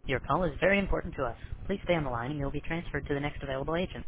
Your call is very important to us. Please stay on the line and you'll be transferred to the next available agent.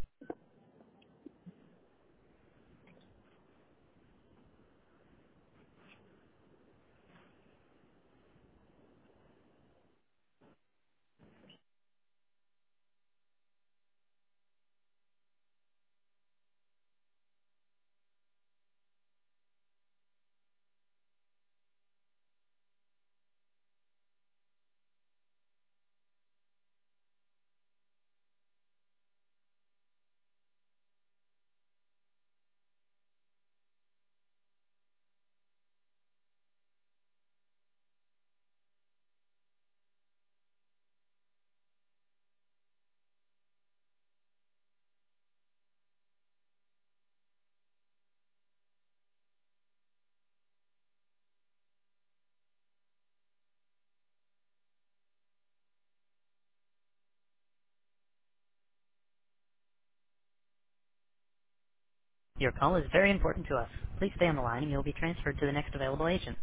Your call is very important to us. Please stay on the line and you'll be transferred to the next available agent.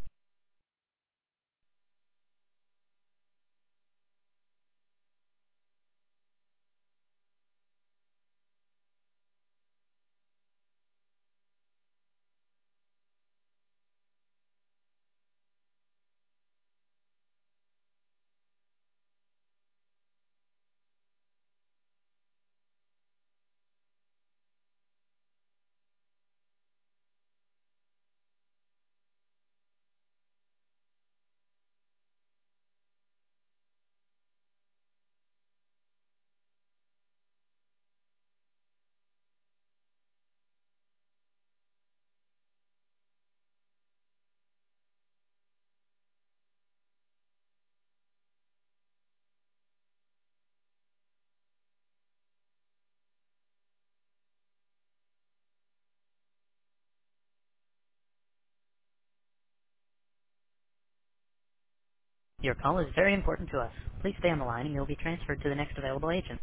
Your call is very important to us. Please stay on the line and you'll be transferred to the next available agent.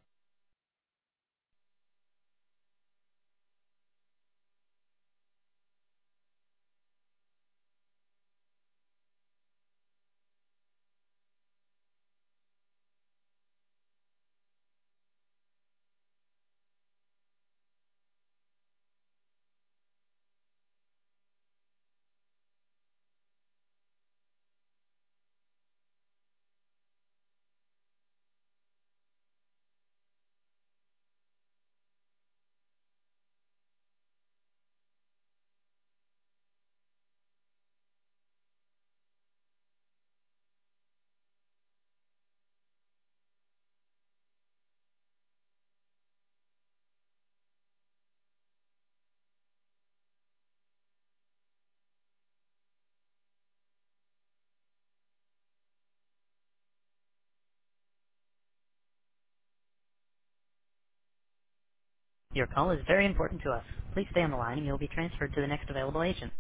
Your call is very important to us. Please stay on the line and you'll be transferred to the next available agent.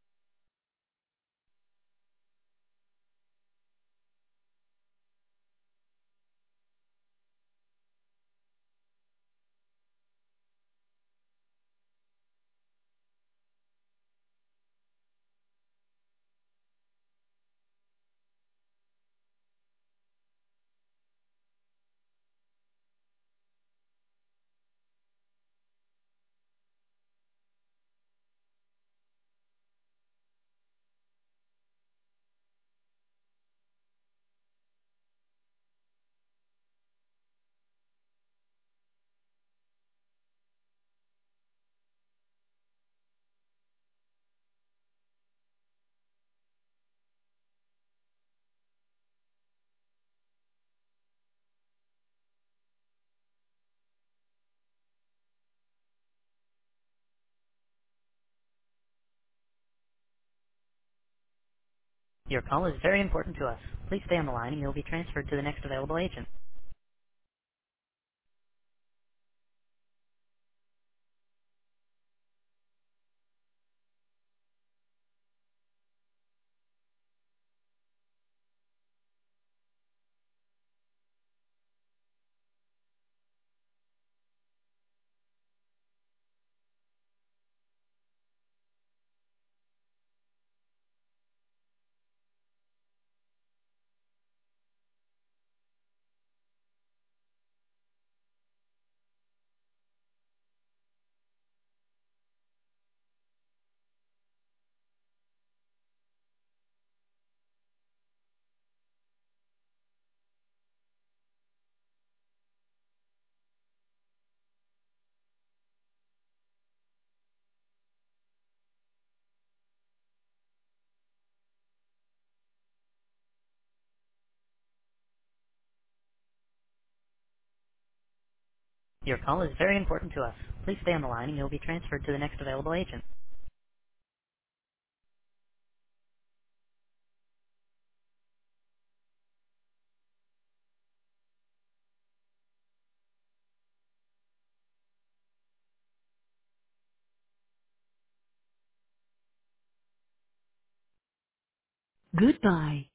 Your call is very important to us. Please stay on the line and you'll be transferred to the next available agent. Your call is very important to us. Please stay on the line and you'll be transferred to the next available agent. Goodbye.